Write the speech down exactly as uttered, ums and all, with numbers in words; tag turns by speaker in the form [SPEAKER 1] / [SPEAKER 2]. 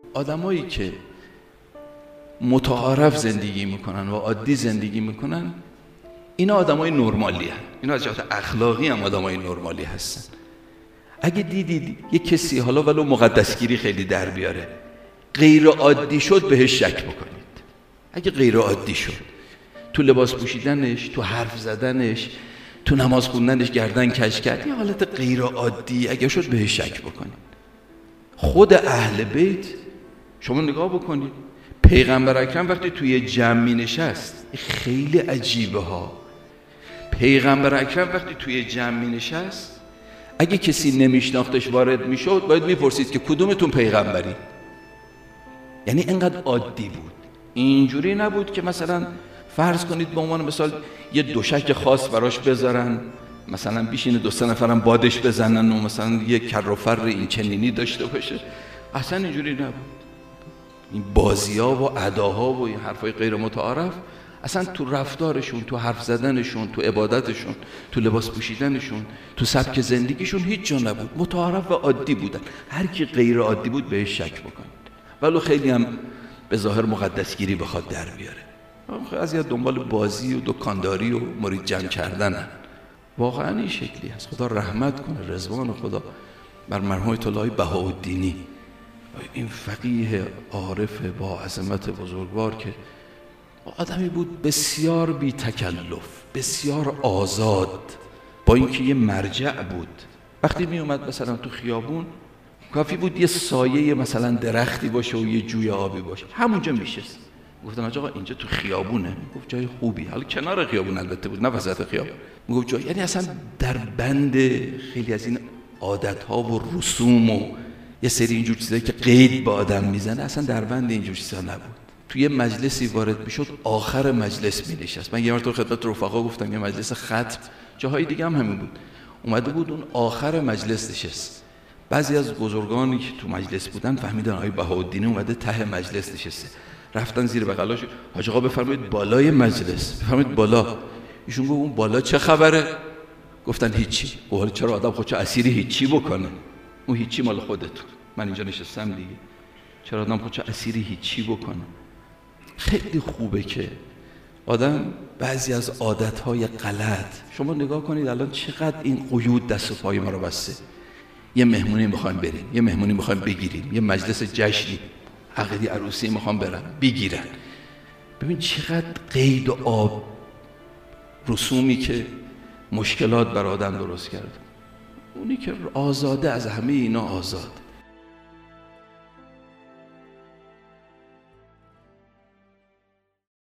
[SPEAKER 1] آدمایی که متعارف زندگی میکنن و عادی زندگی میکنن اینا آدمای نرمالی هستن. اینا از جهت اخلاقی هم آدمای نرمالی هستن. اگه دیدید یه کسی حالا ولو مقدسگیری خیلی در بیاره غیر عادی شد بهش شک بکنید. اگه غیر عادی شد تو لباس پوشیدنش، تو حرف زدنش، تو نماز خوندنش گردن کج کرد، یه حالت غیر عادی اگه شد بهش شک بکنید. خود اهل بیت شما نگاه بکنید، پیغمبر اکرم وقتی توی جمع می نشست خیلی عجیبه ها. پیغمبر اکرم وقتی توی جمع می نشست اگه کسی نمیشناختش وارد می شد باید می پرسید که کدومتون پیغمبری. یعنی اینقدر عادی بود. اینجوری نبود که مثلا فرض کنید به عنوان مثال یه دوشک خاص براش بذارن، مثلا بیشین دو سه نفرم بادش بزنن و مثلا یه کر و فر این چنینی داشته باشه. اصلا اینجوری نبود. این بازی‌ها و اداها و این حرفای غیر متعارف اصلا تو رفتارشون، تو حرف زدنشون، تو عبادتشون، تو لباس پوشیدنشون، تو سبک زندگیشون هیچ جا نبود. متعارف و عادی بودن. هر کی غیر عادی بود بهش شک بکنید. ولو خیلی هم به ظاهر مقدسگیری بخواد در بیاره. از یه دنبال بازی و دکانداری و مرید جمع کردنن. واقعا این شکلی هست. خدا رحمت کنه، رضوان خدا بر مرحوم آیت الله بهاءالدینی، این فقیه عارف با عظمت بزرگوار که آدمی بود بسیار بی تکلف، بسیار آزاد، با اینکه یه مرجع بود. وقتی می اومد مثلا تو خیابون کافی بود یه سایه مثلا درختی باشه و یه جوی آبی باشه، همونجا میشست. گفتن آقا اینجا تو خیابونه. گفت جای خوبی. حالا کنار خیابون البته بود، نه وسط خیابون. میگفت جای، یعنی اصلا در بند خیلی از این عادت‌ها و رسوم و یه سری اینجور چیزایی که قید به آدم میزنه اصلا در بند اینجور چیزا نبود. توی مجلسی وارد میشد آخر مجلس مینشست. من یه مرتبه خدمت رفقا گفتم یه مجلس ختم، جاهای دیگه هم همین بود، اومده بود اون آخر مجلس نشست. بعضی از بزرگانی که تو مجلس بودن فهمیدن آقای بهاءالدین اومده ته مجلس نشسته، رفتن زیر بغلاش، حاج آقا بفرمایید بالای مجلس، بفرمایید بالا. ایشون گفت اون بالا چه خبره؟ گفتن هیچی. گفت چرا آدم خودشو اسیر هیچی بکنه؟ اون هیچی مال خودتون، من اینجا نشستم دیگه. چرا آدم خودشو اسیر هیچی بکنه؟ خیلی خوبه که آدم بعضی از عادتهای غلط، شما نگاه کنید الان چقدر این قیود دست و پای ما رو بسته. یه مهمونی میخوایم بریم، یه مهمونی میخوایم بگیریم، یه مجلس جشنی، عقیدی عروسی میخوام برن بگیرن. ببین چقدر قید و آب رسومی که مشکلات بر آدم درست کرد. اونی که آزاده از همه اینا آزاد.